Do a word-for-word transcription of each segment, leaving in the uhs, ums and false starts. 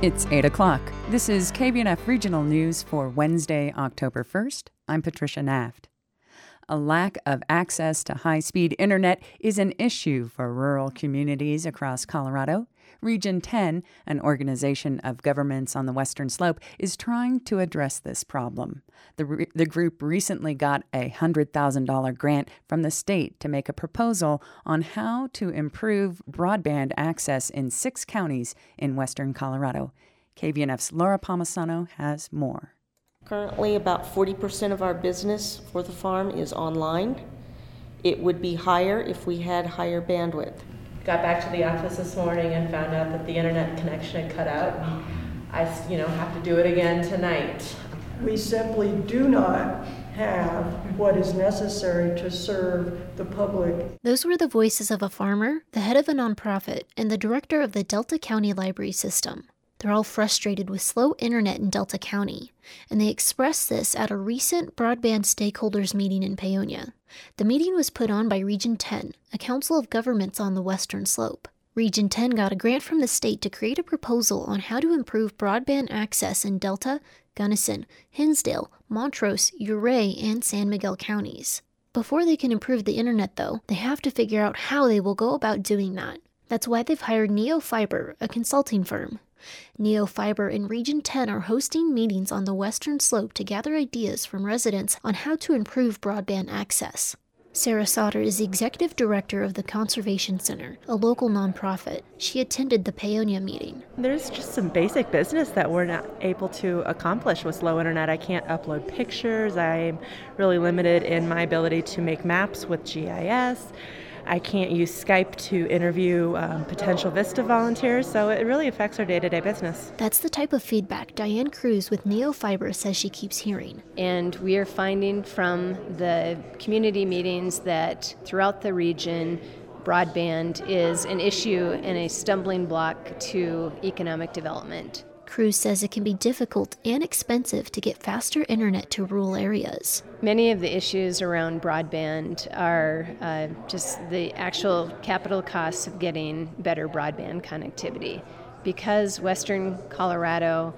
It's eight o'clock. This is K B N F Regional News for Wednesday, October first. I'm Patricia Naft. A lack of access to high-speed internet is an issue for rural communities across Colorado. Region ten, an organization of governments on the Western Slope, is trying to address this problem. The, re- the group recently got a one hundred thousand dollars grant from the state to make a proposal on how to improve broadband access in six counties in western Colorado. K B N F's Laura Palmisano has more. Currently, about forty percent of our business for the farm is online. It would be higher if we had higher bandwidth. Got back to the office this morning and found out that the internet connection had cut out. And I, you know, have to do it again tonight. We simply do not have what is necessary to serve the public. Those were the voices of a farmer, the head of a nonprofit, and the director of the Delta County Library System. They're all frustrated with slow internet in Delta County, and they expressed this at a recent broadband stakeholders meeting in Paonia. The meeting was put on by Region ten, a council of governments on the Western Slope. Region ten got a grant from the state to create a proposal on how to improve broadband access in Delta, Gunnison, Hinsdale, Montrose, Ouray, and San Miguel counties. Before they can improve the internet, though, they have to figure out how they will go about doing that. That's why they've hired NeoFiber, a consulting firm. NeoFiber and Region ten are hosting meetings on the Western Slope to gather ideas from residents on how to improve broadband access. Sarah Sauter is the executive director of the Conservation Center, a local nonprofit. She attended the Paonia meeting. There's just some basic business that we're not able to accomplish with slow internet. I can't upload pictures. I'm really limited in my ability to make maps with G I S. I can't use Skype to interview um, potential Vista volunteers, so it really affects our day-to-day business. That's the type of feedback Diane Cruz with NeoFiber says she keeps hearing. And we are finding from the community meetings that throughout the region, broadband is an issue and a stumbling block to economic development. Cruz says it can be difficult and expensive to get faster internet to rural areas. Many of the issues around broadband are uh, just the actual capital costs of getting better broadband connectivity. Because western Colorado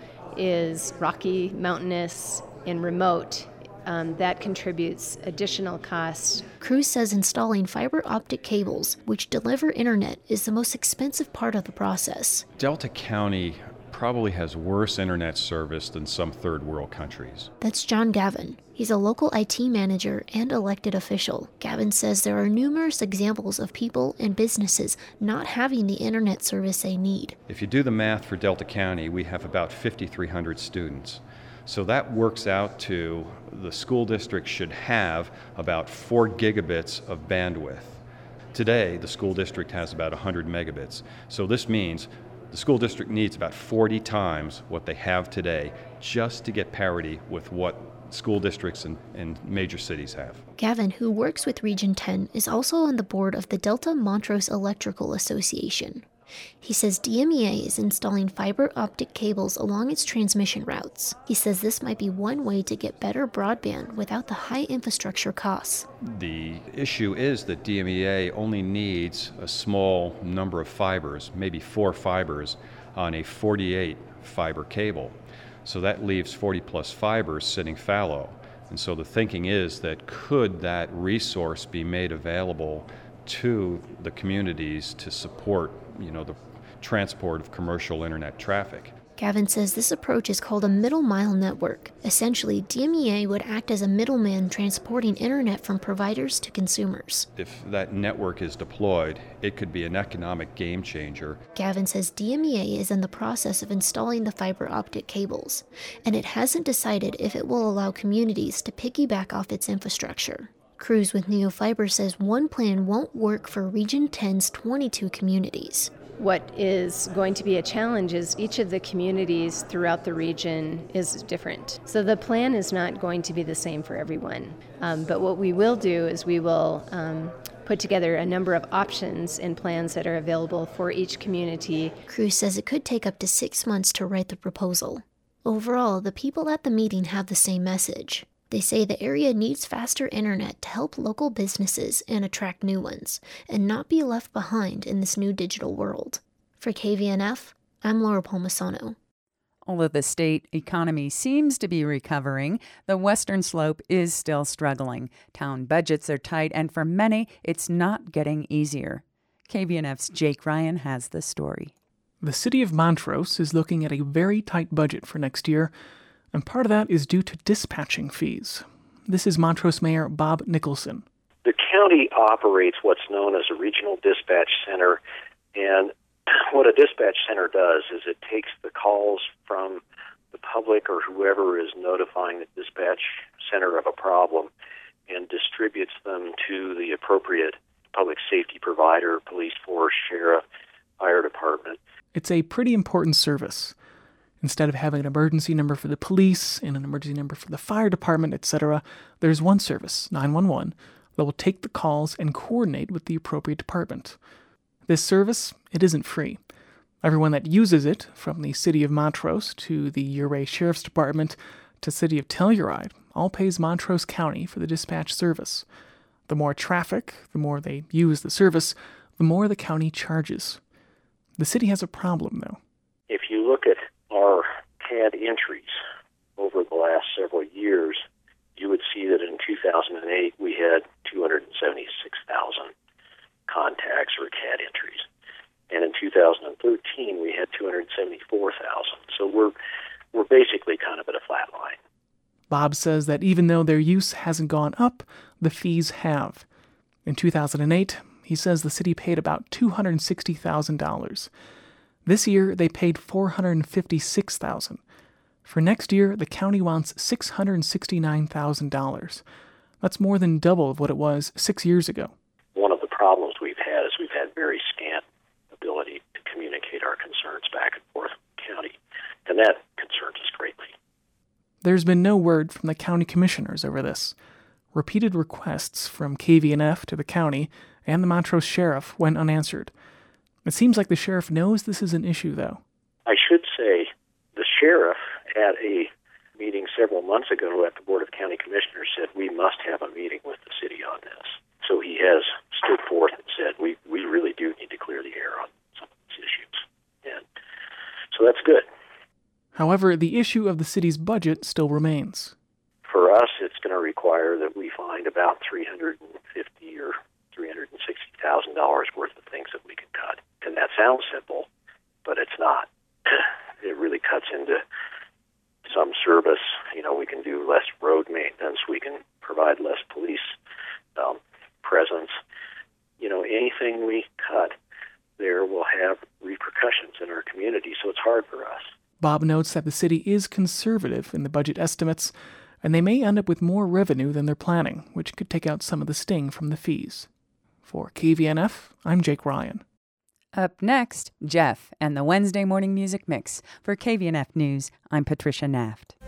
is rocky, mountainous, and remote, um, that contributes additional costs. Cruz says installing fiber optic cables, which deliver internet, is the most expensive part of the process. Delta County probably has worse internet service than some third world countries. That's John Gavin. He's a local I T manager and elected official. Gavin says there are numerous examples of people and businesses not having the internet service they need. If you do the math for Delta County, we have about fifty-three hundred students. So that works out to the school district should have about four gigabits of bandwidth. Today, the school district has about one hundred megabits. So this means the school district needs about forty times what they have today just to get parity with what school districts and, and major cities have. Gavin, who works with Region ten, is also on the board of the Delta Montrose Electrical Association. He says D M E A is installing fiber optic cables along its transmission routes. He says this might be one way to get better broadband without the high infrastructure costs. The issue is that D M E A only needs a small number of fibers, maybe four fibers, on a forty-eight fiber cable. So that leaves forty plus fibers sitting fallow. And so the thinking is that could that resource be made available to the communities to support, you know, the transport of commercial internet traffic. Gavin says this approach is called a middle mile network. Essentially, D M E A would act as a middleman transporting internet from providers to consumers. If that network is deployed, it could be an economic game changer. Gavin says D M E A is in the process of installing the fiber optic cables, and it hasn't decided if it will allow communities to piggyback off its infrastructure. Cruz with NeoFiber says one plan won't work for Region ten's twenty-two communities. What is going to be a challenge is each of the communities throughout the region is different. So the plan is not going to be the same for everyone. Um, but what we will do is we will um, put together a number of options and plans that are available for each community. Cruz says it could take up to six months to write the proposal. Overall, the people at the meeting have the same message. They say the area needs faster internet to help local businesses and attract new ones, and not be left behind in this new digital world. For K V N F, I'm Laura Palmisano. Although the state economy seems to be recovering, the Western Slope is still struggling. Town budgets are tight, and for many, it's not getting easier. K V N F's Jake Ryan has the story. The city of Montrose is looking at a very tight budget for next year, and part of that is due to dispatching fees. This is Montrose Mayor Bob Nicholson. The county operates what's known as a regional dispatch center, and what a dispatch center does is it takes the calls from the public or whoever is notifying the dispatch center of a problem and distributes them to the appropriate public safety provider, police force, sheriff, fire department. It's a pretty important service. Instead of having an emergency number for the police and an emergency number for the fire department, et cetera, there's one service, nine one one, that will take the calls and coordinate with the appropriate department. This service, it isn't free. Everyone that uses it, from the city of Montrose to the Ouray Sheriff's Department to city of Telluride, all pays Montrose County for the dispatch service. The more traffic, the more they use the service, the more the county charges. The city has a problem, though. If you look at our C A D entries over the last several years, you would see that in two thousand eight we had two hundred seventy-six thousand contacts or C A D entries. And in two thousand thirteen, we had two hundred seventy-four thousand. So we're we're basically kind of at a flat line. Bob says that even though their use hasn't gone up, the fees have. In two thousand eight, he says the city paid about two hundred sixty thousand dollars. This year, they paid four hundred fifty-six thousand dollars. For next year, the county wants six hundred sixty-nine thousand dollars. That's more than double of what it was six years ago. One of the problems we've had is we've had very scant ability to communicate our concerns back and forth with the county, and that concerns us greatly. There's been no word from the county commissioners over this. Repeated requests from K V N F to the county and the Montrose sheriff went unanswered. It seems like the sheriff knows this is an issue, though. I should say the sheriff at a meeting several months ago at the Board of County Commissioners said we must have a meeting with the city on this. So he has stood forth and said we, we really do need to clear the air on some of these issues. And so that's good. However, the issue of the city's budget still remains. For us, it's going to require that we find about three hundred fifty thousand dollars or three hundred sixty thousand dollars worth of things that we can cut. And that sounds simple, but it's not. It really cuts into some service. You know, we can do less road maintenance. We can provide less police um, presence. You know, anything we cut there will have repercussions in our community, so it's hard for us. Bob notes that the city is conservative in the budget estimates, and they may end up with more revenue than they're planning, which could take out some of the sting from the fees. For K V N F, I'm Jake Ryan. Up next, Jeff and the Wednesday Morning Music Mix. For K V N F News, I'm Patricia Naft.